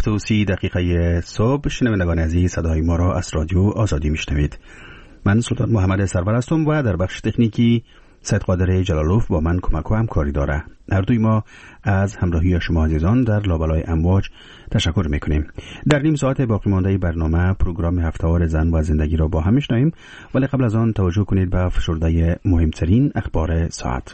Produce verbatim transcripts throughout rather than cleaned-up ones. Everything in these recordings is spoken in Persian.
هفت و سی دقیقه صبح. شنوندگان عزیز، صدای ما را از رادیو آزادی میشنوید. من سلطان محمد سرور هستم و در بخش تکنیکی سید قادر جلالوف با من کمک و همکاری داره. هر دوی ما از همراهی شما عزیزان در لابلای امواج تشکر میکنیم. در نیم ساعت باقی مانده برنامه پروگرام هفته‌وار زن و زندگی را با هم میشنویم، ولی قبل از آن توجه کنید به فشرده مهمترین اخبار ساعت.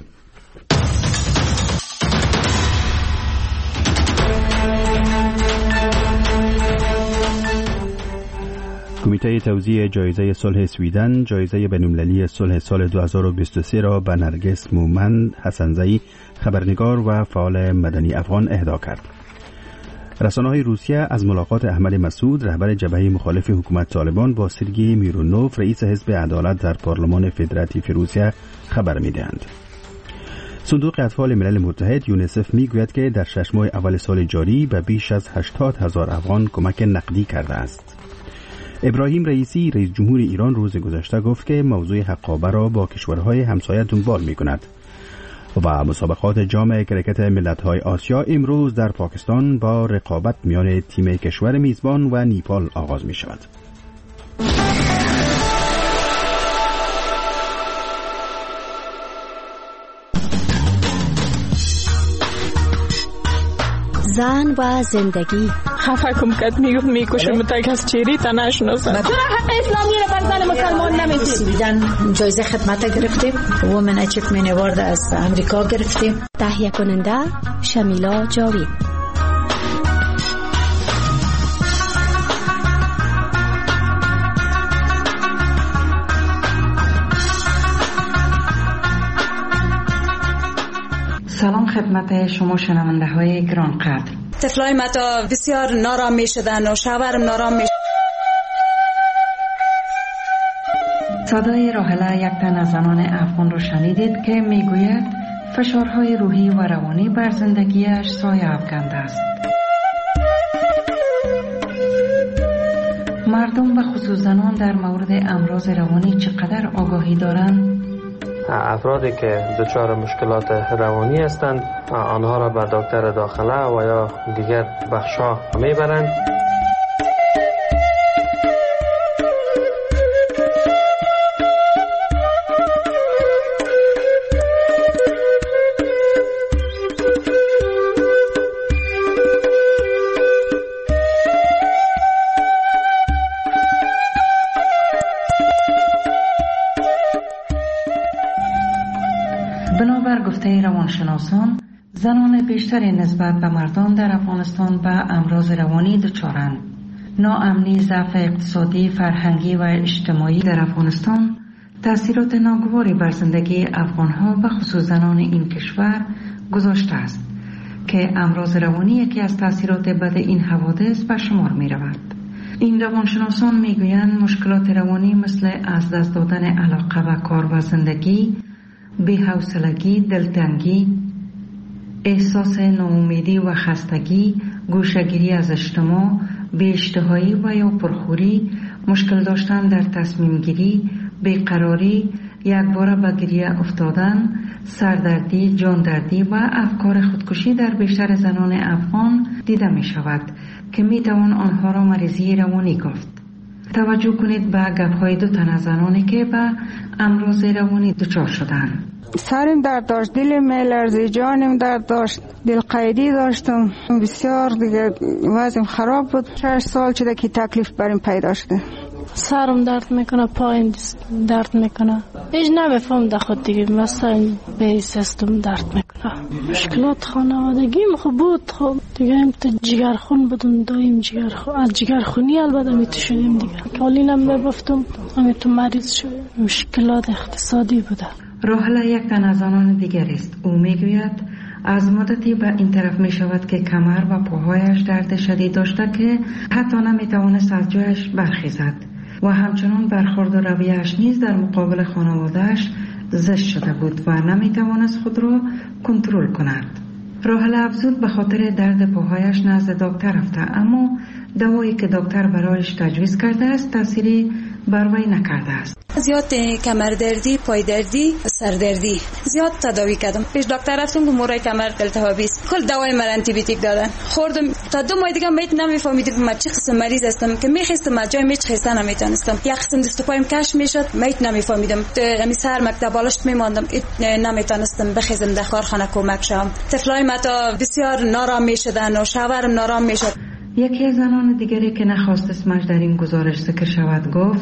کمیته توزیع جایزه صلح سویدن جایزه بین‌المللی صلح سال دو هزار و بیست و سه را به نرگس مومند حسنزئی، خبرنگار و فعال مدنی افغان اهدا کرد. رسانه‌های روسیه از ملاقات احمد مسعود، رهبر جبهه مخالف حکومت طالبان، با سرگئی میرونوف، رئیس حزب عدالت در پارلمان فدراتیو روسیه خبر می‌دهند. صندوق اطفال ملل متحد یونیسف میگوید که در شش ماه اول سال جاری به بیش از هشتاد هزار افغان کمک نقدی کرده است. ابراهیم رئیسی، رئیس جمهور ایران، روز گذشته گفت که موضوع حقابه را با کشورهای همسایه دنبال می کند. و مسابقات جام کرکت ملت‌های آسیا امروز در پاکستان با رقابت میان تیم کشور میزبان و نیپال آغاز می شود. زن و زندگی. خفه کم کت میگفت میکشه متک از چیری تا نشناسن. چرا حق اسلامی رو بر زن مسلمان نمیدید؟ سویدن جایزه خدمت گرفتیم، وومن اچیومنت اوارد از امریکا گرفتیم. تهیه کننده شمیلا جاوید. سلام خدمت شما شنونده های گرانقدر. طفلای متا بسیار نارام می شدن و شوهرم نارام می شدن. صدای راحله، یک تن از زنان افغان رو شنیدید که میگوید فشارهای روحی و روانی بر زندگیش سایه افکنده است. مردم و خصوص زنان در مورد امراض روانی چقدر آگاهی دارند؟ افرادی که دچار مشکلات روانی هستند آنها را به دکتر داخله و یا دیگر بخش‌ها میبرند. بنابر گفته روانشناسان، زنان بیشتری نسبت به مردان در افغانستان به امراض روانی دچارند. ناامنی، ضعف اقتصادی، فرهنگی و اجتماعی در افغانستان تأثیرات ناگواری بر زندگی افغانها و خصوص زنان این کشور گذاشته است که امراض روانی یکی از تأثیرات بد این حوادث به شمار می رود. این روانشناسان می گویند مشکلات روانی مثل از دست دادن علاقه و کار و زندگی، بی‌حوصلگی، دلتنگی، احساس ناامیدی و خستگی، گوشه‌گیری از اجتماع، بی‌اشتهایی و یا پرخوری، مشکل داشتن در تصمیم گیری، بیقراری، یکباره به گریه افتادن، سردردی، جاندردی و افکار خودکشی در بیشتر زنان افغان دیده می شود که می توان آنها را مریضی روانی گفت. توجه کنید به گپ‌های دو تن از زنانی که به امراض روانی دچار شدند. سرم درد داشت، دلم میلرزید، جانم درد داشت، دل قیدی داشتم، بسیار دیگه وضعم خراب بود. شش سال شده که تکلیف برام پیدا شده. سرم درد میکنه، پایم درد میکنه، هیچ نمیفهم در خود دیگه، مثلا به سیستم درد میکنه. مشکلات خانوادگیم خوب بود، خب دیگه هم تو جگرخون بودم، دایم جگرخون، از جگرخونی البته میتو شدیم دیگه. کالینم میبفتم، همیتو مریض شدیم. مشکلات اقتصادی بوده. راحله یک تن از آنان دیگر است. او میگوید از مدتی به این طرف می شود که کمر و پاهایش درد شدید داشته که حتی نمی توانست از جایش برخیزد و همچنان برخورد و رویه‌اش نیز در مقابل خانواده‌اش زشت شده بود و نمی توانست خود را کنترل کند. راحله افزود به خاطر درد پاهایش نزد دکتر رفته، اما دوایی که دکتر برایش تجویز کرده است تأثیری بر وی نکرده است. زیاد کمردردی، پایدردی، سردردی زیاد تداوی کردم. پیش دکتر رفتم که مورای کمر التهابی است. کل دوای من آنتی بیوتیک دادن. خوردم تا دو ماه دیگه میت نمیفهمیدم من چه قسم مریض هستم که میخواستم از جای میچ خستن نمیتونستم. یک قسم دست و پایم کش میشد میت نمیفهمیدم. می سر مکتب بالشت میماندم نمیتونستم بخیزم در کارخانه کمک شم. طفلای ما تا بسیار نارام میشدن و شوهرم نارام میشد. یکی از زنان دیگری که نخواست اسمش در این گزارش ذکر شود گفت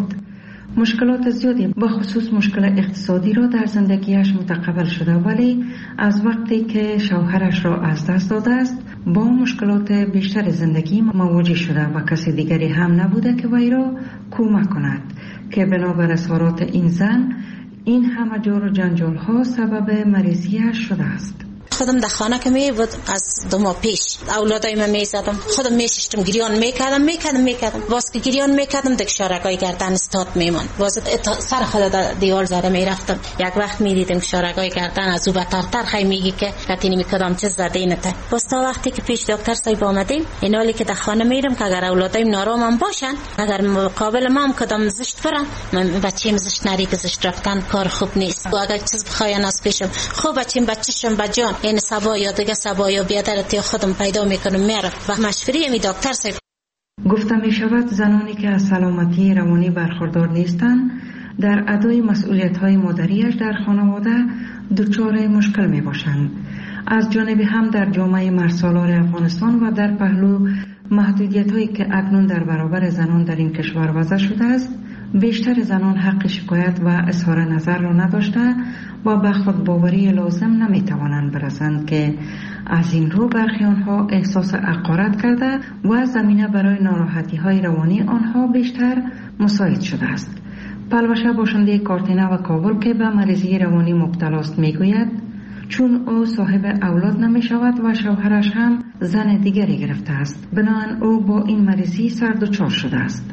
مشکلات زیادی به خصوص مشکل اقتصادی را در زندگیش متقبل شده، ولی از وقتی که شوهرش را از دست داده است با مشکلات بیشتر زندگی مواجه شده و کسی دیگری هم نبوده که وی را کمک کند که بنابر اظهارات این زن این همه جور و جنجال ها سبب مریضیش شده است. خودم در خانه که می بود از دو ماه پیش اولادای من می زدم، خودم می ششتم گریان می کردم می کردم می کردم باز که گریان می کردم دک شارگای گردن استاد میمان باز سر خود در دیوار زده می رفتم. یک وقت می دیدم که شارگای گردن از او بترتر خی میگی که کتینی می کدام چیز زده اینته. باز تا وقتی که پیش دکتر صاحب آمدیم این حالی که در خانه میرم که اگر اولادایم نارام باشن اگر مقابل ما هم کدام زشت برن من بچه‌م زشت نری که زشت رفتن کار خوب نیست و اگر چیز بخواین از پیشم خوب بچه‌م بچه‌شم بجان این سبا یا دیگه سبا یا بیادرتی خودم پیدا میکنم میرم و مشوری می دکتر صاحب. گفته می شود زنانی که از سلامتی روانی برخوردار نیستند در ادای مسئولیت های مادریش در خانواده دچار مشکل می باشند. از جانب هم در جامعه مرسالار افغانستان و در پهلو محدودیت هایی که اکنون در برابر زنان در این کشور وضع شده است بیشتر زنان حق شکایت و اظهار نظر را نداشته و به خودباوری لازم نمیتوانند برسند که از این رو برخی آنها احساس حقارت کرده و زمینه برای ناراحتی های روانی آنها بیشتر مساعد شده است. پلوشه باشنده کارتینه و کابل که به مریضی روانی مبتلا است میگوید چون او صاحب اولاد نمی شود و شوهرش هم زن دیگری گرفته است بنابراین او با این مریضی سر دچار شده است.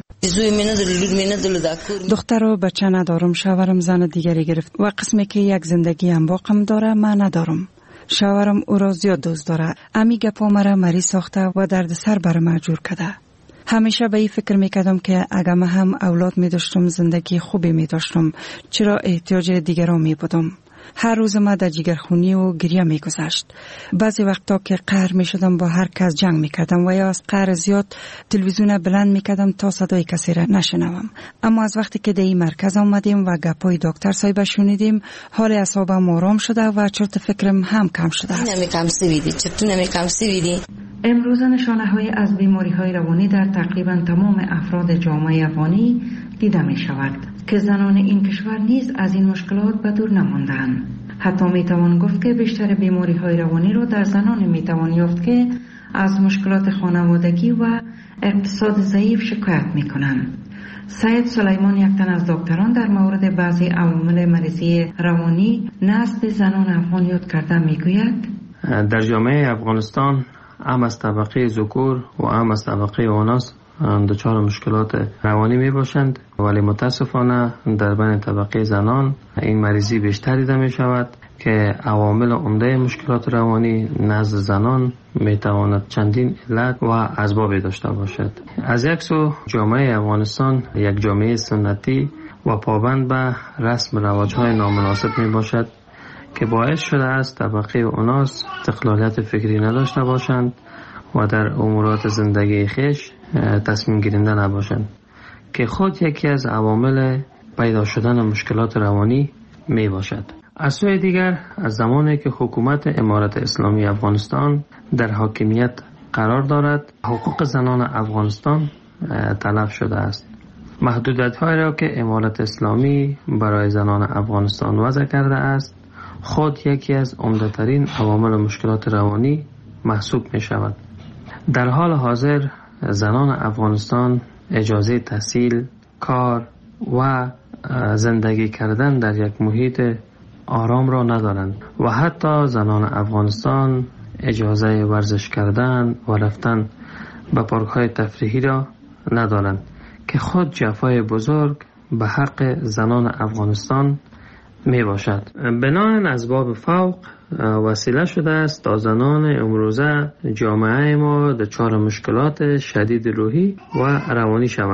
دختر و بچه ندارم، شوهرم زن دیگری گرفت و قسمی که یک زندگی هم باقم داره من ندارم. شوهرم او را زیاد دوست داره. امی گپا مرا مریض ساخته و درد سر بر مجبور کرده. همیشه به این فکر میکردم که اگر من هم اولاد می داشتم زندگی خوبی می داشتم چرا احتیاج دیگران می بودم. هر روز ما در جگرخونی و گریه می گذشت. بعضی وقتا که قهر می شدم با هر کس جنگ می کردم و یا از قهر زیاد تلویزیون بلند می کردم تا صدای کسی را نشنوم. اما از وقتی که در این مرکز آمدیم و گپای دکتر صاحب شنیدیم حال اعصابم آرام شده و چرت فکرم هم کم شده. نمی کم سویدی چطور نمی کم سویدی. امروز نشانه های از بیماری های روانی در تقریبا تمام افراد جامعه افغانی دیده می شود که زنان این کشور نیز از این مشکلات به دور نماندند. حتی می توان گفت که بیشتر بیماری های روانی را در زنان می توان یافت که از مشکلات خانوادگی و اقتصاد ضعیف شکایت می کنند. سید سلیمان یک تن از دکتران در مورد بعضی عوامل مریضی روانی نسل زنان افغان یاد کرده می گوید در جامعه افغانستان هم از طبقه ذکور و هم از طبقه آناس دچار مشکلات روانی می باشند ولی متاسفانه در بین طبقه زنان این مریضی بیشتر دیده می شود که عوامل عمده مشکلات روانی نزد زنان می تواند چندین علت و اسباب داشته باشد. از یک سو جامعه افغانستان یک جامعه سنتی و پابند به رسم رواج‌های نامناسب می باشد که باعث شده است طبقه اوناس استقلالیت فکری نداشته باشند و در امورات زندگی خیش تصمیم گیرنده نباشند که خود یکی از عوامل پیدا شدن مشکلات روانی می باشد. از سوی دیگر از زمانی که حکومت امارت اسلامی افغانستان در حاکمیت قرار دارد حقوق زنان افغانستان تلف شده است. محدودیت‌هایی را که امارت اسلامی برای زنان افغانستان وضع کرده است خود یکی از عمده‌ترین عوامل مشکلات روانی محسوب می شود. در حال حاضر زنان افغانستان اجازه تحصیل، کار و زندگی کردن در یک محیط آرام را ندارند و حتی زنان افغانستان اجازه ورزش کردن و رفتن به پارک‌های تفریحی را ندارند که خود جفای بزرگ به حق زنان افغانستان می باشد. بناهن اسباب فوق وسیله شده است تا زنان امروزه جامعه ما دچار مشکلات شدید روحی و روانی شوند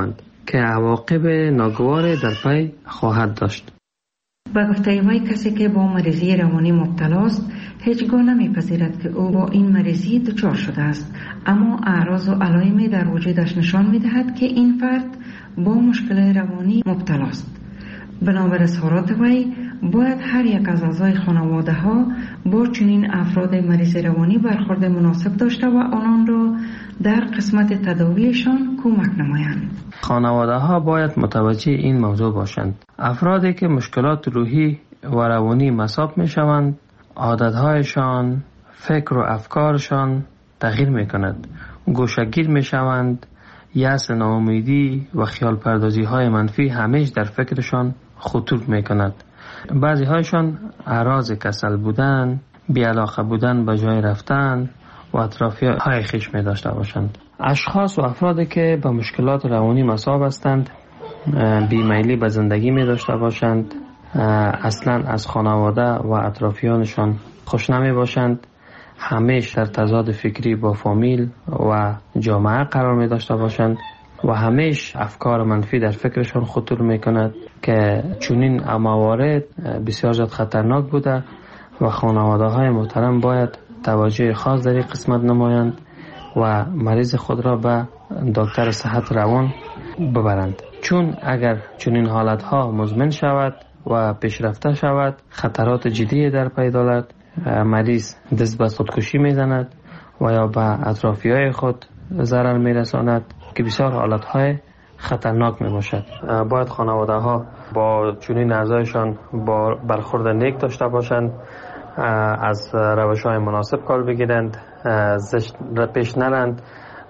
که عواقب ناگوار در پی خواهد داشت. به گفته وی کسی که با مریضی روانی مبتلاست هیچگاه نمیپذیرد که او با این مریضی دچار شده است، اما اعراض و علائمی در وجودش نشان میدهد که این فرد با مشکل روانی مبتلاست. بنابر اظهارات وی باید هر یک از اعضای خانواده ها با چنین افراد مریض روانی برخورد مناسب داشته و آنان را در قسمت تداویشان کمک نمایند. خانواده ها باید متوجه این موضوع باشند. افرادی که مشکلات روحی و روانی مصاب می شوند، عادتهایشان، فکر و افکارشان تغییر می کند. گوشه‌گیر می شوند، یأس، ناامیدی و خیال پردازی های منفی همیشه در فکرشان خطور می کند. بعضی هایشان اعراض کسل بودن، بی‌علاقه بودن به جای رفتن و اطرافی های خیش می داشته باشند. اشخاص و افرادی که به مشکلات روانی مصاب هستند بیمیلی به زندگی می داشته باشند، اصلا از خانواده و اطرافیانشان خوش نمی باشند، همیشه در تضاد فکری با فامیل و جامعه قرار می داشته باشند و همیشه افکار منفی در فکرشان خطور می کند که چنین موارد بسیار زیاد خطرناک بوده و خانواده های محترم باید توجه خاص در این قسمت نمایند و مریض خود را به دکتر صحت روان ببرند، چون اگر چنین حالت ها مزمن شود و پیشرفته شود خطرات جدی در پی دارد. مریض دست به خودکشی میزند و یا به اطرافی های خود ضرر میرساند که بسیار حالت های خطرناک می باشد. باید خانواده ها با چنین اعضایشان با برخورد نیک داشته باشند، از روش های مناسب کار بگیرند، زشت پیش نرند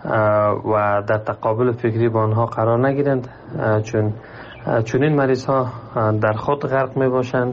و در تقابل فکری با آنها قرار نگیرند، چون چنین مریض ها در خود غرق می باشند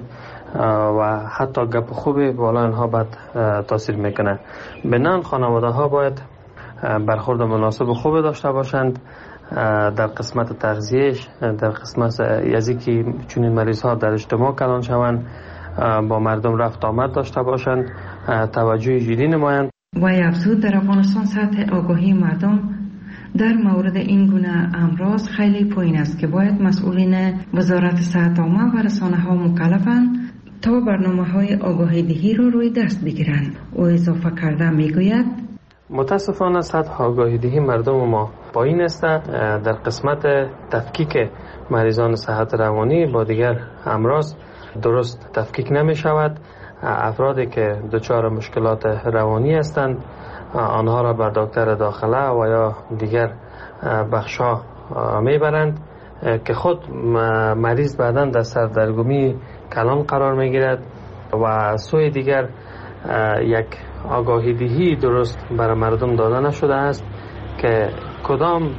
و حتی گپ خوبی بالا آنها بد تاثیر میکنه. بنان خانواده ها باید برخورد مناسب و خوب داشته باشند در قسمت تغذیهش، در قسمت یزی که چنین مریض ها در اجتماع کلان شوند، با مردم رفت آمد داشته باشند، توجه جدی نمایند. وی افزود در افغانستان سطح آگاهی مردم در مورد این گونه امراض خیلی پایین است که باید مسئولین وزارت صحت عامه و رسانه ها مکلفند تا برنامه های آگاهی دهی را روی دست بگیرند. او اضافه کرده میگوید متاسفانه سطح آگاهی دهی مردم ما پایین است. در قسمت تفکیک مریضان صحت روانی با دیگر امراض درست تفکیک نمی شود. افرادی که دچار مشکلات روانی هستند آنها را بر دکتر داخله و یا دیگر بخشا میبرند که خود مریض بعداً در سردرگمی کلان قرار میگیرد و سوی دیگر یک آگاهی دهی درست برای مردم داده نشده است که کدام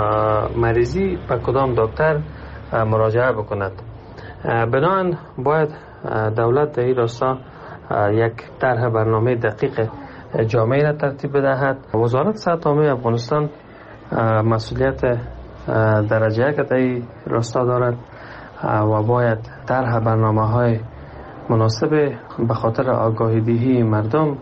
مریضی به کدام دکتر مراجعه بکند. بنابراین باید دولت در این راستا یک طرح برنامه دقیق جامعه را ترتیب بدهد. وزارت صحت عامه افغانستان مسئولیت درجه یک در این راستا دارد و باید طرح برنامه های مناسب به خاطر آگاهی دهی مردم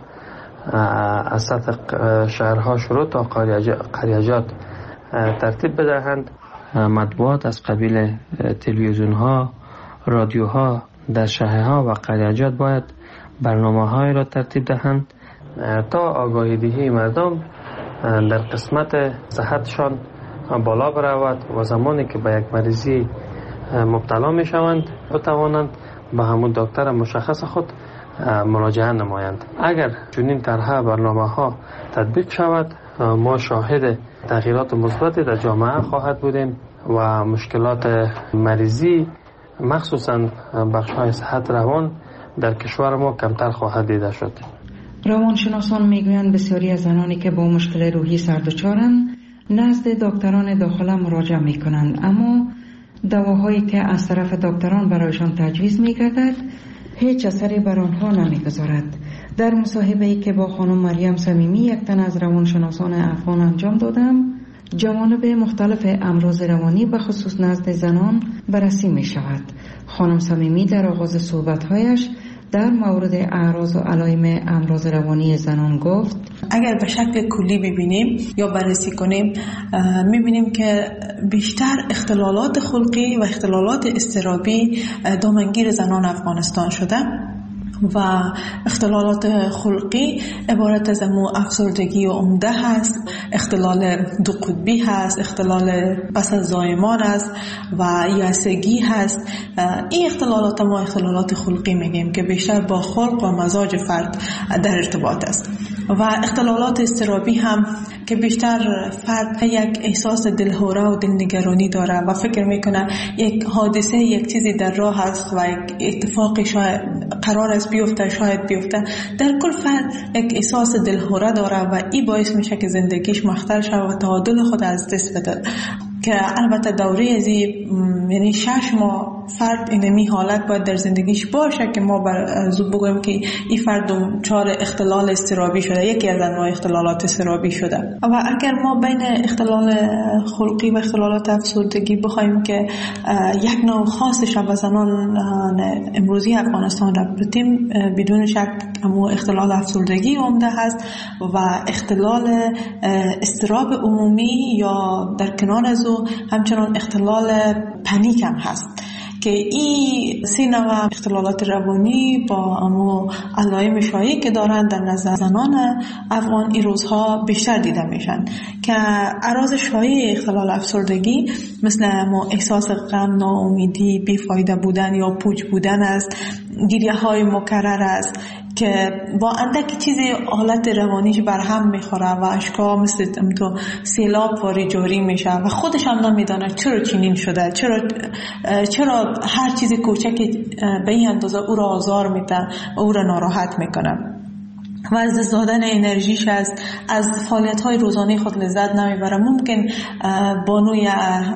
از سطح شهرها شروع تا قریجات ترتیب بدهند. مطبوعات از قبیل تلویزیون ها، رادیو ها در شهرها و قریجات باید برنامه های را ترتیب دهند تا آگاهی دهی مردم در قسمت صحتشان بالا برود و زمانی که به یک مریضی مبتلا می شوند بتوانند به همون دکتر مشخص خود مراجعه نمایند. اگر چنین طرح برنامه ها تطبیق شود ما شاهد تغییرات مثبتی در جامعه خواهد بودیم و مشکلات مریضی مخصوصا بخش های صحت روان در کشور ما کمتر خواهد دیده شد. روانشناسان میگویند بسیاری از زنانی که با مشکل روحی سردچارند نزد دکتران داخله مراجعه میکنند، اما دواهایی که از طرف دکتران برایشان تجویز میگردد هیچ اثری بر آنها نمیگذارد. در مصاحبه‌ای که با خانم مریم صمیمی یک تن از روانشناسان افغان انجام دادم، جوانب مختلف امراض روانی به خصوص نزد زنان بررسی می شود. خانم صمیمی در آغاز صحبت‌هایش در مورد اعراض و علائم امراض روانی زنان گفت اگر به شکل کلی ببینیم یا بررسی کنیم میبینیم که بیشتر اختلالات خلقی و اختلالات اضطرابی دامنگیر زنان افغانستان شده و اختلالات خلقی عبارت از امو افسردگی و عمده هست، اختلال دو قطبی هست، اختلال پس از زایمان است و یأسگی هست. این اختلالات ما اختلالات خلقی میگیم که بیشتر با خلق و مزاج فرد در ارتباط است. و اختلالات اضطرابی هم که بیشتر فرد یک احساس دلهوره و دلنگرانی داره و فکر میکنه یک حادثه یک چیزی در راه است و یک اتفاقی شاید قرار است بیفته، شاید بیفته. در کل فرد یک احساس دلهوره داره و این باعث میشه که زندگیش مختل شود و تعادل خود از دست بده. که البته دوره ازی یعنی شش ماه فرد اینمی حالت باید در زندگیش باشه که ما بر زود بگویم که این فرد دچار اختلال اضطرابی شده، یکی از انواع اختلالات اضطرابی شده. و اگر ما بین اختلال خلقی و اختلالات افسردگی بخوایم که یک نوع خاصش و زنان امروزی افغانستان را بتیم، بدون شک همون اختلال افسردگی عمده هست و اختلال اضطراب عمومی یا در کنار از او همچنان اختلال پنیک هم هست که این سه نوع اختلالات روانی با امو علائم شایعی که دارند در نظر زنان افغان این روزها بیشتر دیده میشن که اعراض شایع اختلال افسردگی مثل امو احساس غم، ناامیدی، بیفایده بودن یا پوچ بودن است، گریه های مکرر است که با اندک چیزی حالت روانیش برهم میخوره و اشکا مثل تو سیلاب واری جاری میشه و خودش هم نمیدانه چرا چنین شده، چرا چرا هر چیز کوچکی به این اندازه او را آزار میده و او را ناراحت میکنه و از دست دادن انرژیش است، از فعالیت‌های روزانه خود لذت نمیبره. ممکن بانوی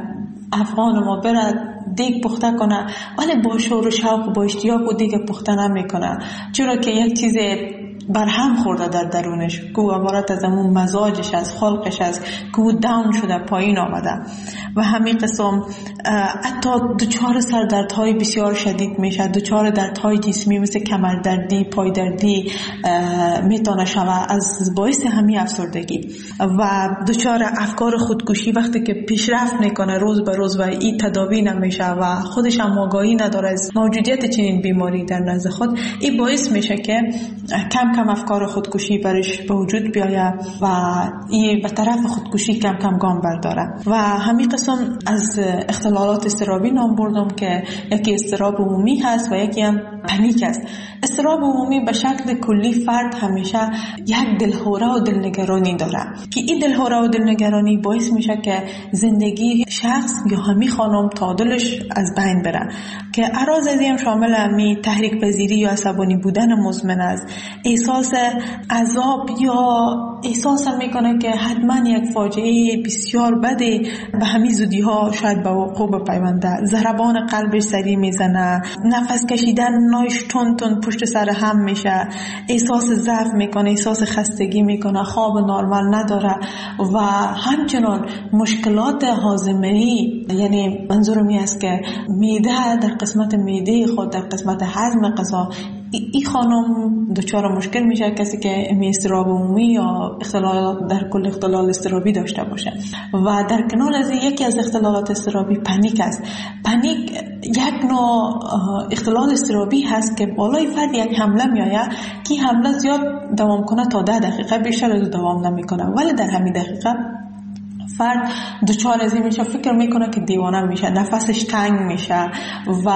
افغان ما بره دیگ پخته کنه ولی با شور و شوق و با اشتیاق و دیگ پخته نمیکنه، چرا که یک چیز برهم خورده در درونش که عبارت از اون مزاجش از خلقش است که او داون شده، پایین آمده و همین قسم حتی دچار سردردهای بسیار شدید میشه، دچار دردهای جسمی مثل کمردردی، پایدردی میتونه شوه از باعث همین افسردگی و دچار افکار خودکشی وقتی که پیشرفت میکنه روز به روز و این تداوی نمیشه و خودش هم آگاهی نداره از موجودیت چنین بیماری در نزد خود، این باعث میشه که کم کم افکار خودکشی برش به وجود بیاید و این به طرف خودکشی کم کم گام برداره. و همین قسم از اختلالات اضطرابی نام بردم که یکی اضطراب عمومی هست و یکی هم پنیک است. اضطراب عمومی به شکل کلی فرد همیشه یک دلهوره و دلنگرانی داره که این دلهوره و دلنگرانی باعث میشه که زندگی شخص یا همی خانم تعادلش از بین بره که اعراض از این شامل همی تحریک پذیری یا عصبانی بودن مزمن است، احساس عذاب یا احساس میکنه که حتما یک فاجعه بسیار بده به همین زودی ها شاید به وقوع بپیونده، ضربان قلبش سریع میزنه، نفس کشیدن نایش تون تون پشت سر هم میشه، احساس ضعف میکنه، احساس خستگی میکنه، خواب نرمال نداره و همچنان مشکلات هاضمه‌ای، یعنی منظورم این است که معده در قسمت معده خود در قسمت هضم غذا این خانم دچار مشکل میشه کسی که اضطراب عمومی یا اختلال در کل اختلال اضطرابی داشته باشه. و در کنار از یکی از اختلالات اضطرابی پنیک است. پنیک یک نوع اختلال اضطرابی هست که بالای فرد یک حمله میآید که حمله زیاد دوام کنه تا ده دقیقه، بیشتر از دوام نمیکنه، ولی در همین دقیقه فرد دچار از این میشه، فکر میکنه که دیوانه میشه، نفسش تنگ میشه و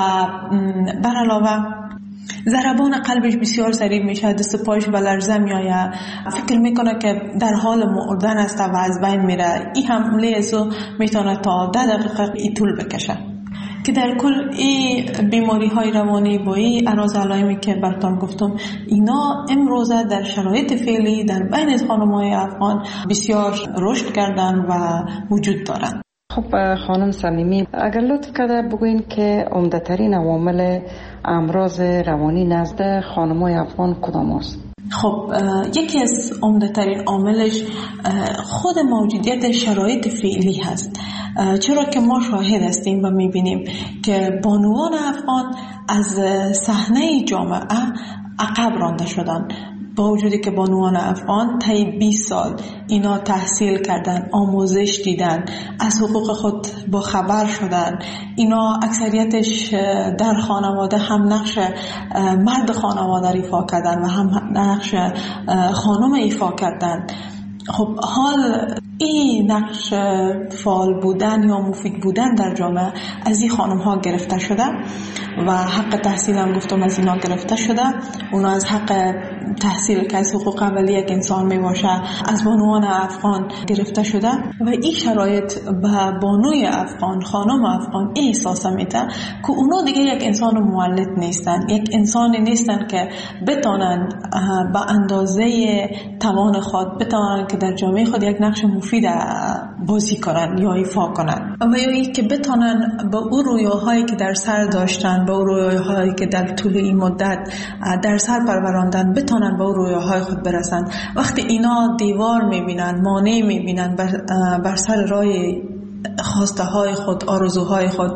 بر علاوه ضربان قلبش بسیار سریع میشه، دست پایش به لرزه میآید، فکر میکنه که در حال مردن است و از بین میره. این حمله ازو میتونه تا ده دقیقه ای طول بکشه که در کل این بیماری های روانی با این اعراض علائمی که براتون گفتم اینا امروزه در شرایط فعلی در بین خانم‌های افغان بسیار رشد کردن و وجود دارن. خب خانم صمیمی، اگر لطف کرده بگوین که عمده‌ترین عوامل امراض روانی نزد خانم‌های افغان کدام است؟ خب یکی از عمده ترین عاملش خود موجودیت شرایط فعلی هست، چرا که ما شاهد هستیم و میبینیم که بانوان افغان از صحنه جامعه عقب رانده شدن. با وجودی که بانوان افغان طی بیست سال اینا تحصیل کردن، آموزش دیدن، از حقوق خود با خبر شدن، اینا اکثریتش در خانواده هم نقش مرد خانواده ایفا کردن و هم نقش خانم ایفا کردن. خب حال این نقش فعال بودن یا مفید بودن در جامعه از این خانم ها گرفته شده و حق تحصیل هم گفتم از اینا گرفته شده. اونا از حق تحصیل که از حقوق اولیه یک انسان می باشه از بانوان افغان گرفته شده و این شرایط به بانوی افغان، خانم افغان احساس میده که اونا دیگه یک انسان مولد نیستن، یک انسانی نیستن که بتونن به اندازه توان خود بتونن که در جامعه خود یک نقش مفید بازی کنن یا ایفا کنن و یا ای که بتونن به اون رویاهایی که در سر داشتن، به اون رویاهایی که در طول این مدت در سر پروراندن بتونن به اون رویاهای خود برسن. وقتی اینا دیوار میبینن، مانع میبینن بر, بر سر راه خواسته های خود، آرزوهای خود،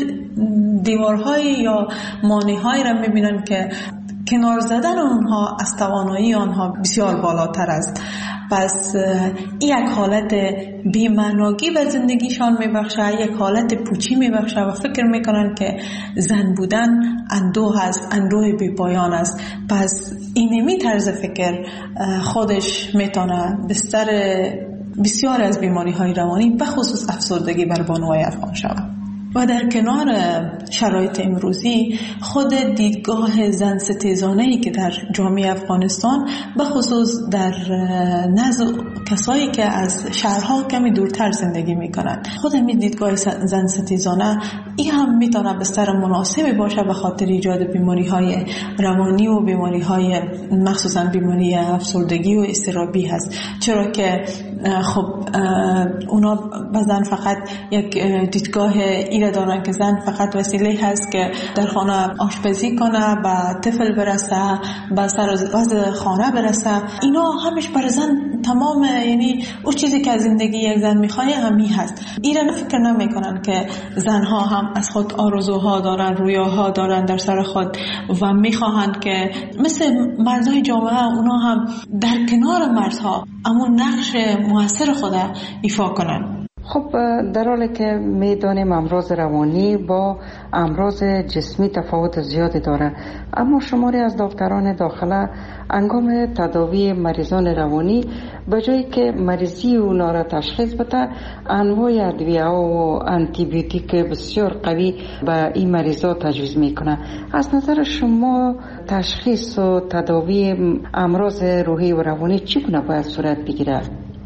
دیوارهای یا مانع‌هایی را میبینن که کنار زدن اونها از توانایی آنها بسیار بالاتر است. پس یک حالت بی‌معنایی به زندگیشان میبخشه، یک حالت پوچی میبخشه و فکر میکنن که زن بودن اندوه است، اندوه بی پایان است. پس اینمی طرز فکر خودش میتونه بستر بسیار از بیماری های روانی به خصوص افسردگی بر بانوهای افغان شود. و در کنار شرایط امروزی خود دیدگاه زن ستیزانه‌ای که در جامعه افغانستان به خصوص در نزد کسایی که از شهرها کمی دورتر زندگی میکنن، خود همین دیدگاه زن ستیزانه این هم میتونه بستر مناسبی باشه به خاطر ایجاد بیماری های روانی و بیماری های مخصوصا بیماری افسردگی و اضطرابی هست. چرا که خب اونا بعضن فقط یک دیدگاه ایره دارن که زن فقط وسیله هست که در خانه آشپزی کنه، به طفل برسه، به سر وضع خانه برسه. اینا همش برای زن تمام، یعنی اون چیزی که از زندگی یک زن میخواه همین هست. ایره فکر نمیکنن که زنها هم از خود آرزوها دارن، رویاها دارن در سر خود و میخواهن که مثل مردای جامعه اونا هم در کنار مردها امون نقش موثر خود ایفا کنن. خب در حالی که میدانیم امراض روانی با امراض جسمی تفاوت زیادی داره، اما شماری از دکتران داخله انگام تداوی مریضان روانی به جایی که مریضی اونا را تشخیص بده، انواع ادویه و آنتی بیوتیک بسیار قوی به این مریضا تجویز میکنه. از نظر شما تشخیص و تداوی امراض روحی و روانی چگونه باید صورت بگیره؟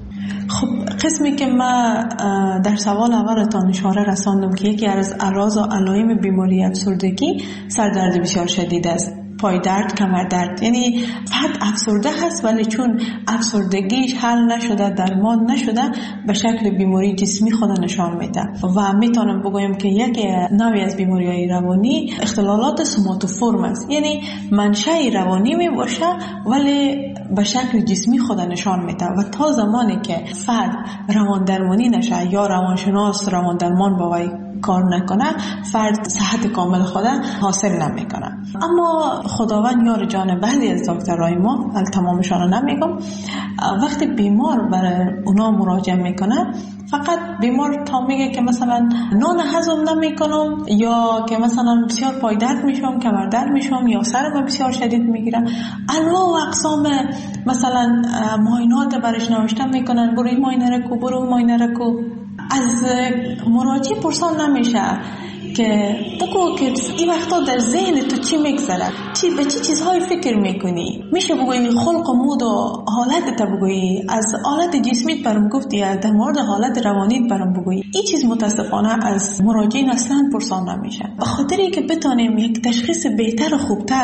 خب قسمی که ما در سوال اولتان اشاره رساندم که یکی از اعراض و علائم بیماری افسردگی سردرد بسیار شدید است، پای درد، کمر درد. یعنی فرد افسرده هست ولی چون افسردگیش حل نشده، درمان نشده، به شکل بیماری جسمی خود نشان میده و میتونم بگویم که یک نوعی از بیماری‌های روانی اختلالات سوماتوفورم است. یعنی منشأ روانی می باشه ولی به شکل جسمی خود نشان میده و تا زمانی که فرد روان درمانی نشه یا روانشناس روان درمان با وی کار نکنه، فرد صحت کامل خود حاصل نمیکنه. اما خداوند یار جان بعضی از دکترای ما، تمامشان نمیگم، وقتی بیمار برای اونا مراجعه میکنه فقط بیمار تا میگه که مثلا نان هضم نمیکنم یا که مثلا بسیار پای درد میشم، کمر درد میشم یا سرم بسیار شدید میگیره، انواع و اقسام مثلا معاینات برش نوشته میکنن، برو این معاینه رو کو، برو اون معاینه رو کو. از مراجع پرسان نمیشه که بگو که این وقتا در ذهن تو چی میگذره، چی به چی چیزهای فکر میکنی. میشه بگویی خلق و مود و حالت تا بگویی، از حالت جسمیت برام گفتی، در مورد حالت روانیت برام بگویی. این چیز متاسفانه از مراجعین اصلا پرسان نمیشه. به خاطری که بتونیم یک تشخیص بهتر و خوبتر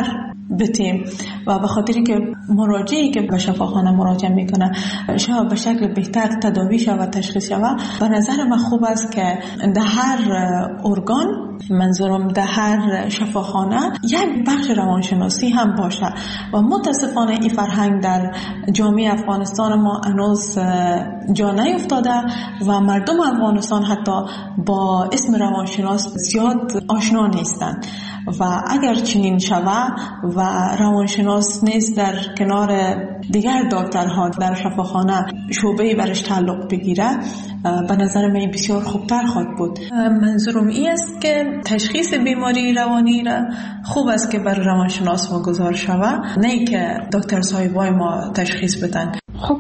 بتیم و به خاطری که مراجعی که به شفاخانه مراجعه میکنه شاید به شکل بهتر تداوی شود، تشخیص شود. به نظر من خوب است که در هر ارگان، منظورم در هر شفاخانه، یک بخش روانشناسی هم باشه و متاسفانه این فرهنگ در جامعه افغانستان ما هنوز جا نیفتاده و مردم افغانستان حتی با اسم روانشناس زیاد آشنا نیستند و اگر چنین شود و روانشناس نیست در کنار دیگر دکترها در شفاخانه شعبه‌ای برش تعلق بگیره، به نظر من بسیار خوبتر خواهد بود. منظورم این است که تشخیص بیماری روانی را خوب است که بر روانشناس واگذار شود، نه که دکتر صاحبای ما تشخیص بدن. خب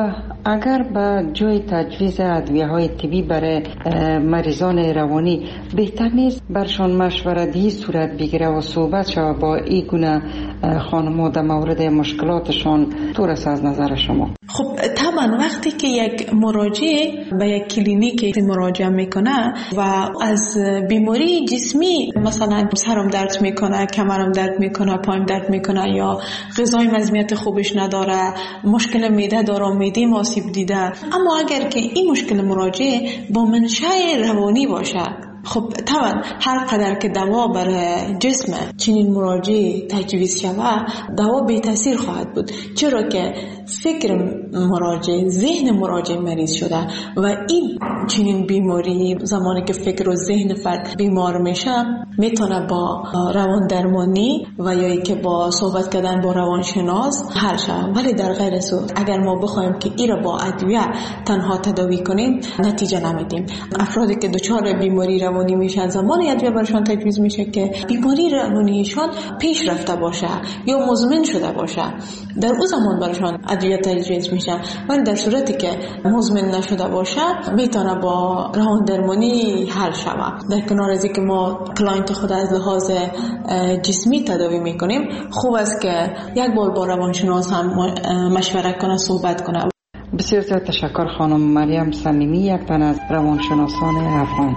اگر به جای تجویز ادویه‌های طبی برای مریضان روانی بهتر نیست برشان مشورتی صورت بگیره و صحبت شود با این گونه خانم‌ها در مورد مشکلاتشان؟ طور است از نظر شما؟ خب طبعا وقتی که یک مراجع به یک کلینیک مراجعه میکنه و از بیماری جسمی، مثلا سرم درد میکنه، کمرم درد میکنه، پایم درد میکنه یا غذای مزمیت خوبش نداره، مشکل معده داره، معده آسیب دیده، اما اگر که این مشکل مراجع با منشأ روانی باشه، خب طبعا هر قدر که دوا برای جسم چنین مراجع تجویز شود، دوا بی تاثیر خواهد بود، چرا که فکر مراجع، ذهن مراجع مریض شده و این چنین بیماری زمانی که فکر و ذهن فرد بیمار میشه میتونه با روان درمانی و یا که با صحبت کردن با روانشناس حل شود. ولی در غیر صورت اگر ما بخوایم که این را با ادویه تنها تداوی کنیم نتیجه نمیدیم. افرادی که دچار بیماری روانی میشن زمانی ادویه برشان تجویز میشه که بیماری روانیشان پیش رفته باشه یا مزمن شده باشه، در اون زمان برشان ادویه تجویز میشن. ولی در صورتی که مزمن نشده باشه میتونه با روان درمانی حل شود. در کنار از اینکه ما کلاینت خود از لحاظ جسمی تداوی میکنیم، خوب است که یک بار با روانشناس هم مشورت کنه، صحبت کنه. بسیار زیاد تشکر خانم مریم صمیمی، یک تن از روانشناسان افغان.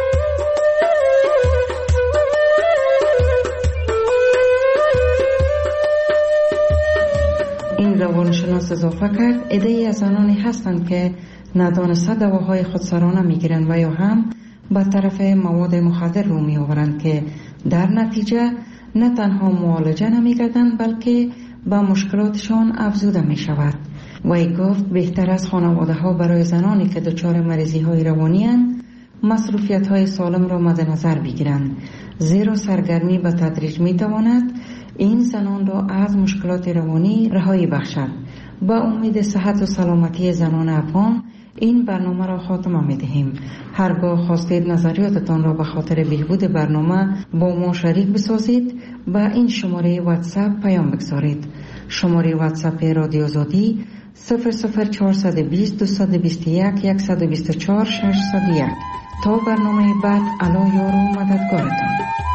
این روانشناس اضافه کرد عده‌ای از آنانی هستند که ندانسته دواهای خودسرانه میگیرند و یا هم به طرف مواد مخدر رو میآورند که در نتیجه نه تنها معالجه نمیگردند بلکه به مشکلاتشان افزوده می شود. وی گفت بهتر از خانواده ها برای زنانی که دچار مریضی های روانی اند مصروفیت های سالم را مد نظر بگیرند، زیرا سرگرمی به تدریج می تواند این زنان را از مشکلات روانی رهایی بخشد. با امید صحت و سلامتی زنان افغان این برنامه را خاتمه می دهیم. هرگاه خواستید نظریاتتان را به خاطر بهبود برنامه با ما شریک بسازید با این شماره واتساپ پیام بگذارید. شماره واتساپ رادیو آزادی صفر صفر چهارصد و بیست دویست و بیست و یک صد و بیست و چهار ششصد و یک. تا برنامه بعد، الا یار و مددگارتان.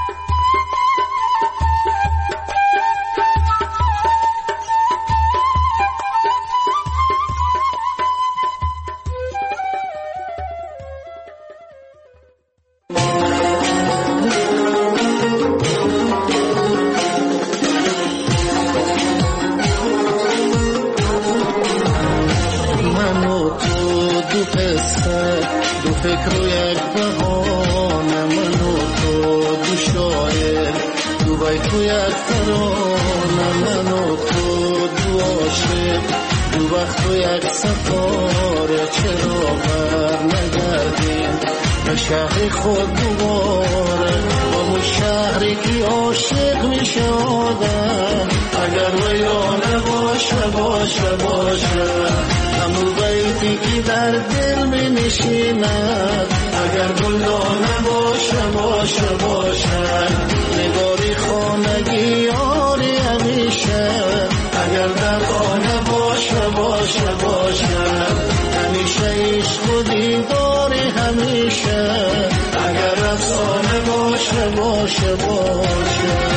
شهر خود دوباره با اون شهری که عاشق می شدم، اگر ویانه باشه باشه باشه همون بیتی که در دل می نشیند، اگر گلدانه باشه باشه باشه نگاری خانگی یاری همیشه، اگر در خانه باشه باشه باشه همیشه عشق و دیداری همیشه، اگر افسانه باشه باشه باشه.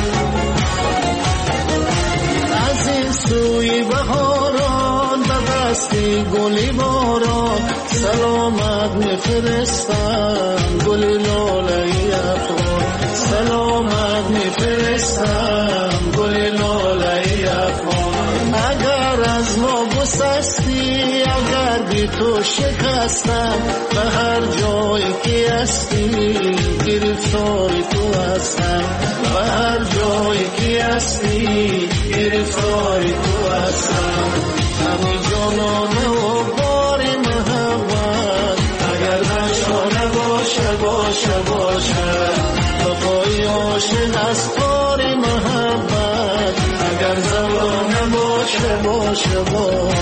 از این سوی بهاران به هستی گلی باران سلامت میفرستم گلی لاله‌ی افغان سلامت میفرستم گلی لاله‌ی افغان اگر از ما گسستی اگر بی تو شکستم به هر جایی که هستی گرفتار تو هستم به هر جایی که هستی گرفتار تو هستم همی جانانه و باری محبت اگر نشانه باشه باشه باشه وفای عاشق از باری محبت اگر زبانه باشه باشه باشه